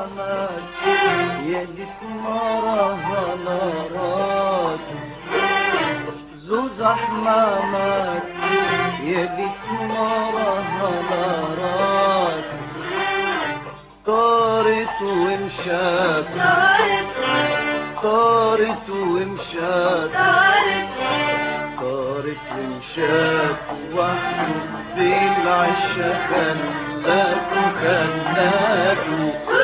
حمامات يا ديك نارها نارات زوز حمامات يا ديك نارها نارات طارت ومشات طارت ومشات طارت ومشات وحده في العشا خلاته خلاته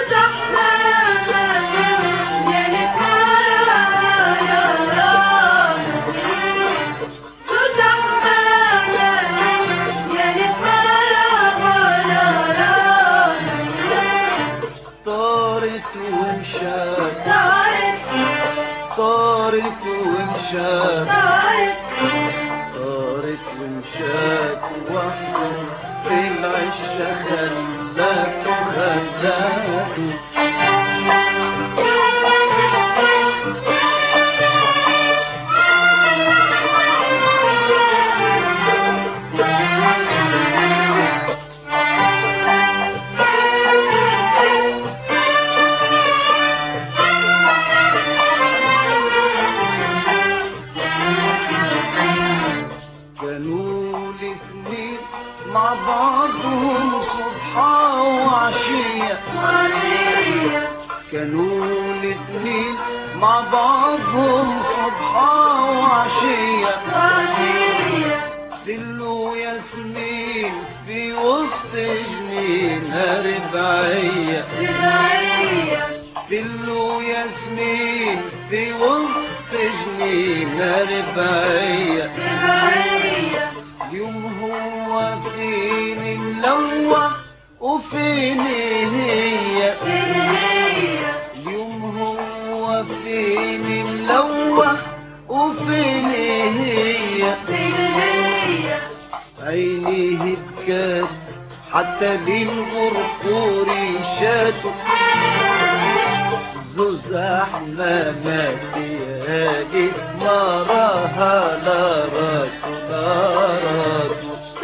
طارت ومشات طارت ومشات طارت ومشات وحده في العشا خلاته خلاته مع بعضهم صبحا وعشية كانوا الاثنين مع بعضهم صبحا وعشية دلوا ياسمين في وسط جنينها رباعية دلوا ياسمين في وسط جنينها رباعية اليوم هو فين ملوح وفين هي اليوم هو فين ملوح وفين هي عينيه بكات حتى للغرقور شاتوا زوز حمامات يا ديك نارها نارات نارات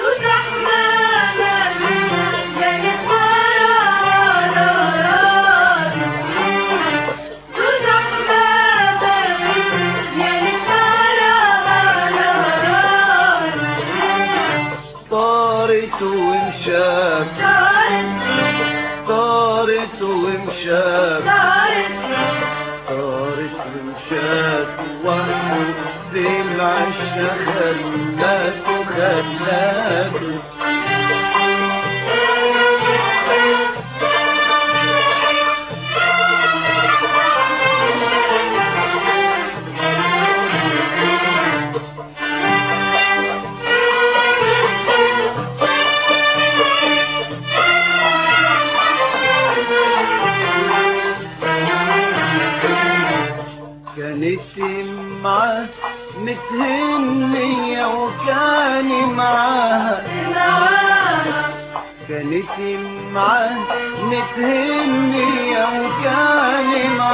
طارت ومشات طارت ومشات طارت ومشات وحده في العشا خلاته خلاته كانت معاه متهنية وكان معاها كانت معاه متهنية وكان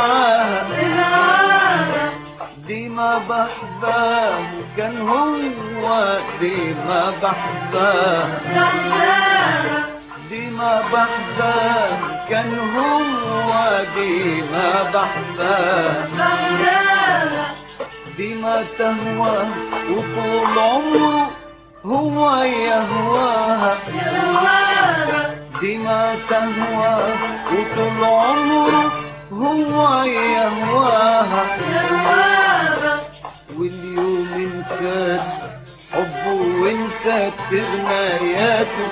معاها دي ما بحباه كان هو دي ما بحباه دي ما بحباه كان هو دي ما بحباه دي ما تهوى وطول عمره هو يهواها دي ما تهوى وطول عمره هو يهواها واليوم انفات حبه وانفات غناياته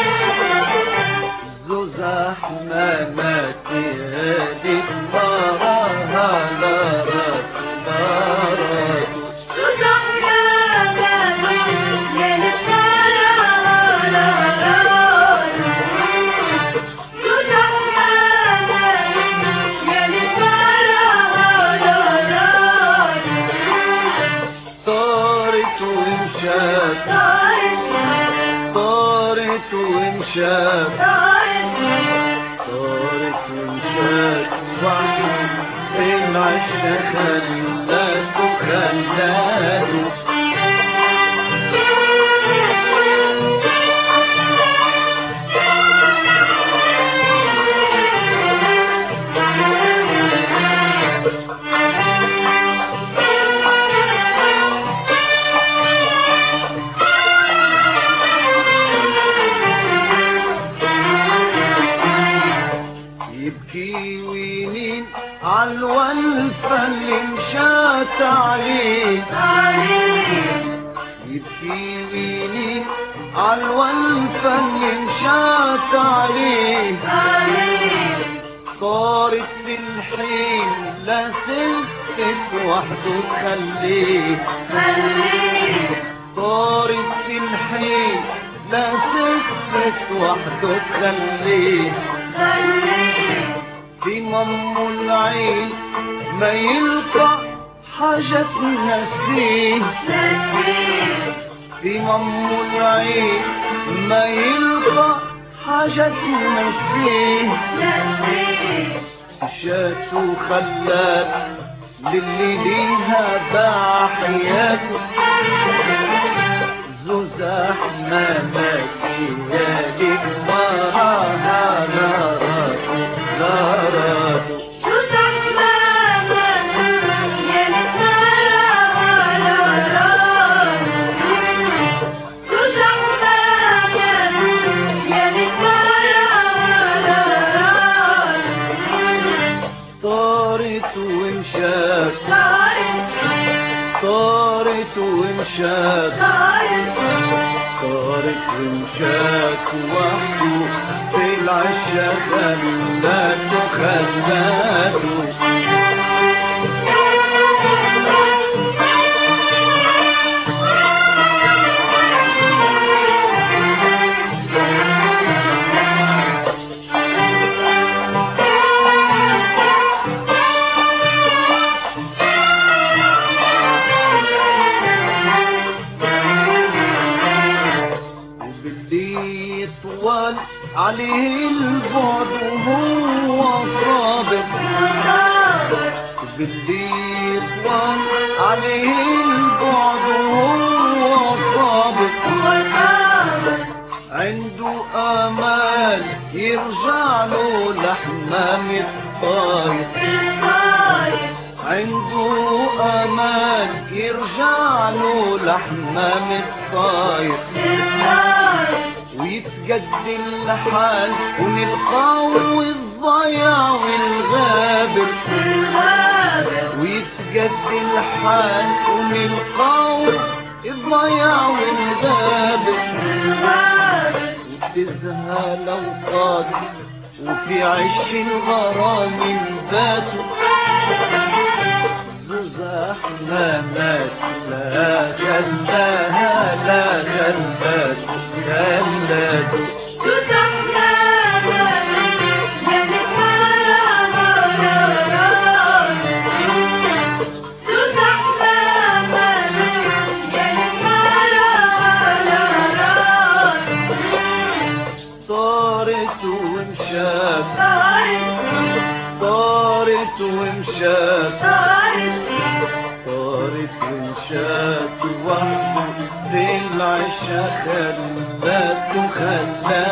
زوز حمامات يا ديك نارها نارات نارات طارت ومشات طارت ومشات طارت ومشات وحده في العشا خلاته خلاته يبكي وينين عالولفة اللي مشات عليه، يبكي وينين عالولفة اللي مشات عليه. صارت للحين لا سلسة وحده تخليه، صارت للحين لا سلسة وحده تخليه. في مم العين ما يلقى حاجة تنسيه، في مم العين ما يلقى حاجة تنسيه. شات وخلات للي ليها باع حياته، زوزة حمامات يالك وراها ناراته ناراته. طارت ومشات طارت ومشات طارت ومشات وحده في العشا خلاته خلاته. يطول عليه البعد وهو صابر، بدي يطول عليه البعد وهو صابر. عنده امال يرجع له لحمام الطاير، عنده امال يرجع له لحمام الطاير. ويتجدد الحال ونلقاه الضياع والغابر، ويتجدد الحال ونلقاه الضياع والغابر. وتزهى الأوقات وفي عش الغرام باتوا، زوزة حمامات لا خلاها لا خلات خلاته. طارت ومشات طارت ومشات طارت ومشات وحده في العشا خلاته خلاته.